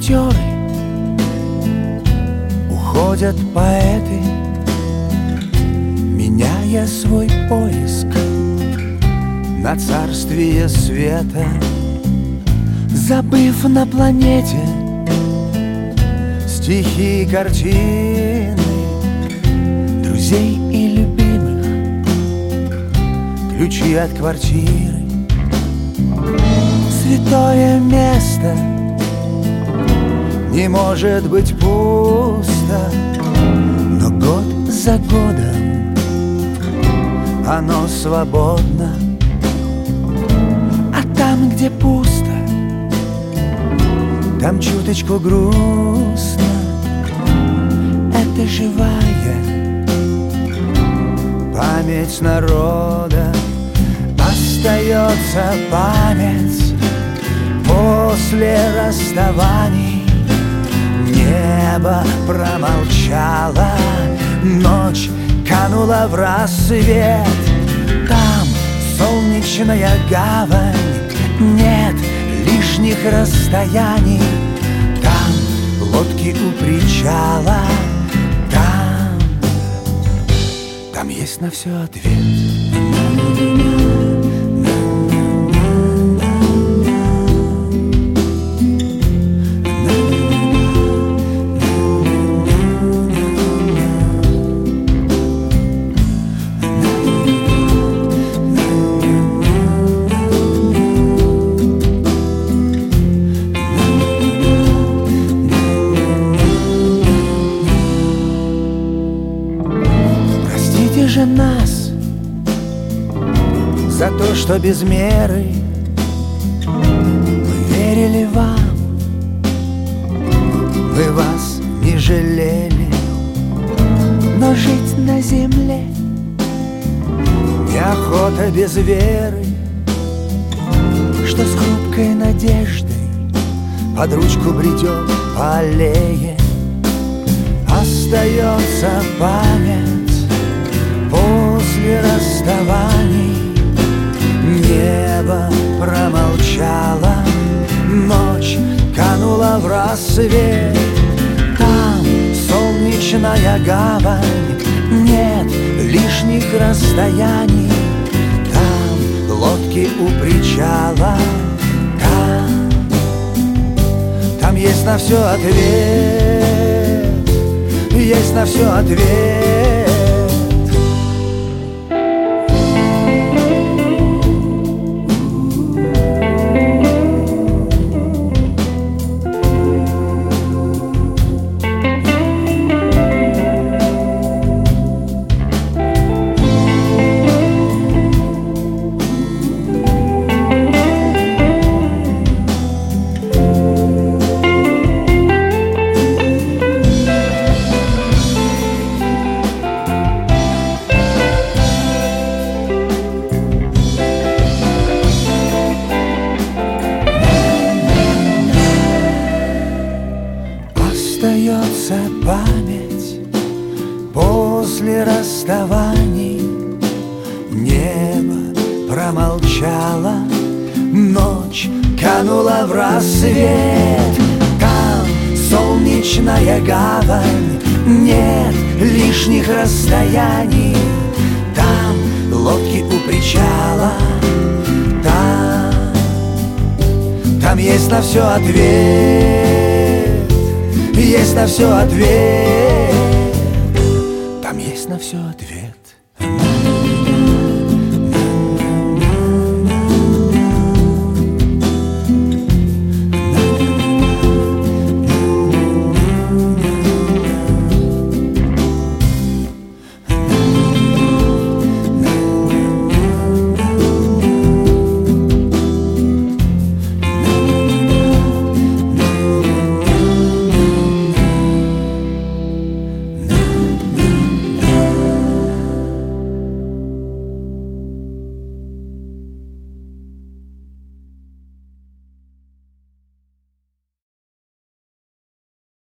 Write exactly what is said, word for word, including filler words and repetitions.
актеры, уходят поэты, меняя свой поиск на царствие света, забыв на планете стихи и картины друзей и любимых, ключи от квартиры. Святое место не может быть пусто, но год за годом оно свободно. А там, где пусто, там чуточку грустно. Это живая память народа. Остается память после расставаний. Небо промолчало, ночь канула в рассвет. Там солнечная гавань, нет лишних расстояний. Там лодки у причала, там, там есть на все ответ. Же нас за то, что без меры мы верили вам, мы вас не жалели. Но жить на земле неохота без веры, что с хрупкой надеждой под ручку бредет по аллее. Остается память после расставаний. Небо промолчало, ночь канула в рассвет. Там солнечная гавань, нет лишних расстояний. Там лодки у причала, там, там есть на все ответ, есть на все ответ. Остается память после расставаний. Небо промолчало, ночь канула в рассвет. Там солнечная гавань, нет лишних расстояний. Там лодки у причала, там, там есть на все ответ, есть на все ответ. Там есть на все ответ.